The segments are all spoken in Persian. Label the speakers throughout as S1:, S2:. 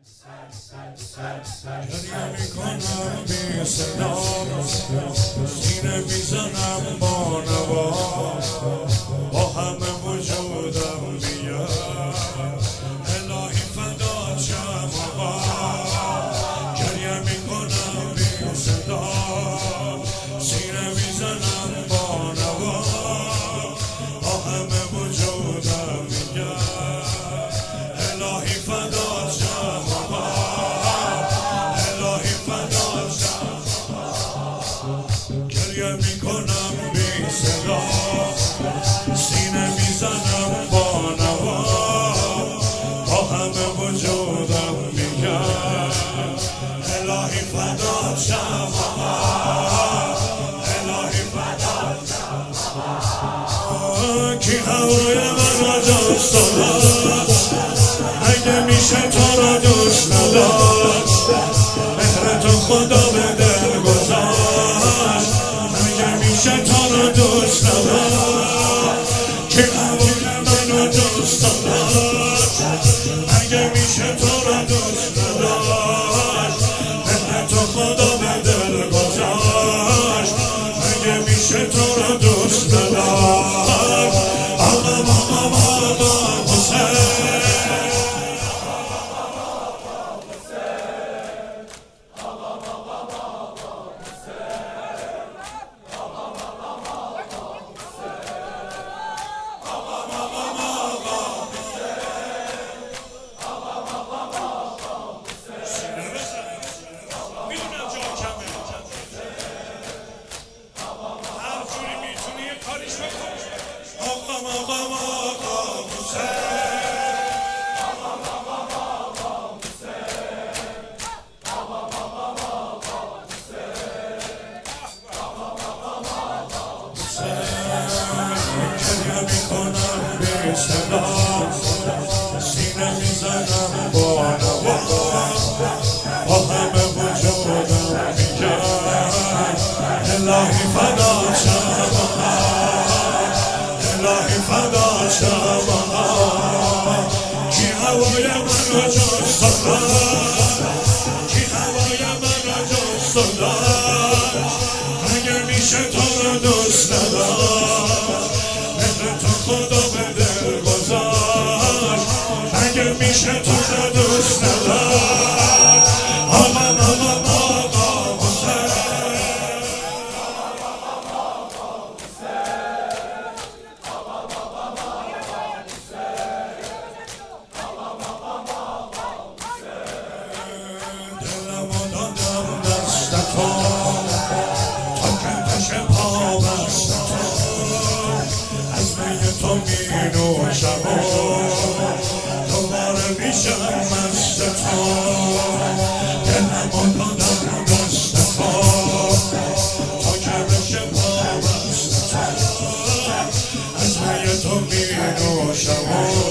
S1: گریه میکنم بی صدا، سینه میزنم با نوا، با همه وجودم میاد الهی فدات شم آقا. گریه میکنم بی صدا، سینه میزنم با نوا، با همه وجودم میاد الهی فدات شم آقا. گریه میکنم بی صدا، سینه میزنم با نوا، با همه وجودم میگم الهی فدات شم آقا. الهی فدات شم آقا. کی هوای من را دوست دارد، اگه میشه تو را دوست نداشت، مهر تو خدا به دل گذاشت، اگه میشه تو را دوست نداشت. که هوای من را دوست داشت، اگه میشه تو را دوست نداشت، مهر تو خدا به دل گذاشت، اگه میشه تو را دوست نداشت. آقا آقا آقا حسین، سینه میزنم با نوا، با همه وجودم میگم الهی فدات شم آقا. الهی فدات شم آقا. کی هوای من را دوست داشت، کی هوای من را دوست داشت، اگه میشه تو را دوست نداشت، مهر تو خدا به دل گذاشت، اگه میشه تو را دوست نداشت. آقا آقا آقا حسین، دلمو دادم دست تو، تا کندش پا بست تو، از می تو می نوشم دوباره میشم مست تو. دلمو دادم دست تو، تا کندش پا بست تو، از می تو می نوشم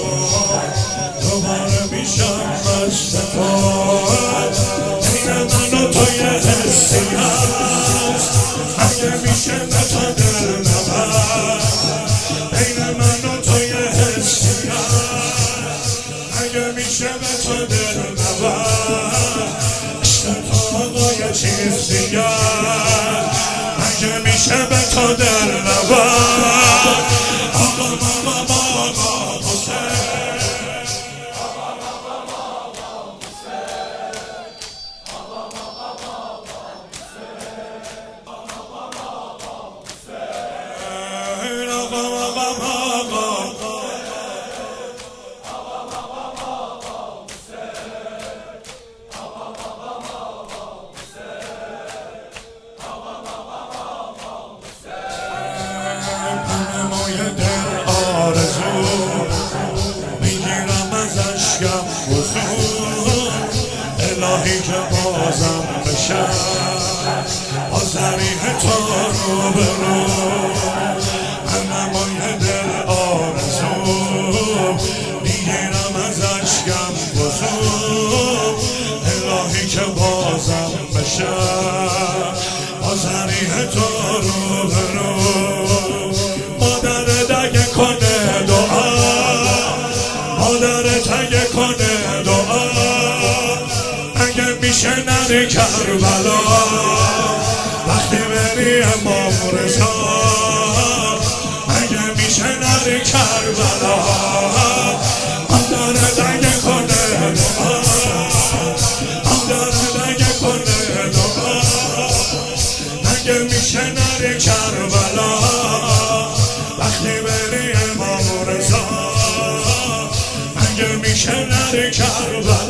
S1: دوباره میشم مست تو. بین من و تو یه حسی هست، اگه میشه به تو دل نبست، بین من و تو یه حسی هست، اگه میشه به تو دل نبست. عشق تو آقا یه چیز دیگه، اگه میشه به تو دل نبست. آقا آقا آقا حسین، الهی که بازم بشم با ذریح تو رو به رو، من نمای دل آرزو میگیرم از اشکم وضو. الهی که بازم بشم با ذریح تو رو به رو، مادر دگه کنه دعا، مادر تگه کنه دعا، میشه نره کربلا وقتی بری امام رضا مگه میشه نره کربلا آن داره دگه کنه دعا آن داره دگه کنه دعا مگه میشه نره کربلا وقتی بری امام رضا مگه میشه نره کربلا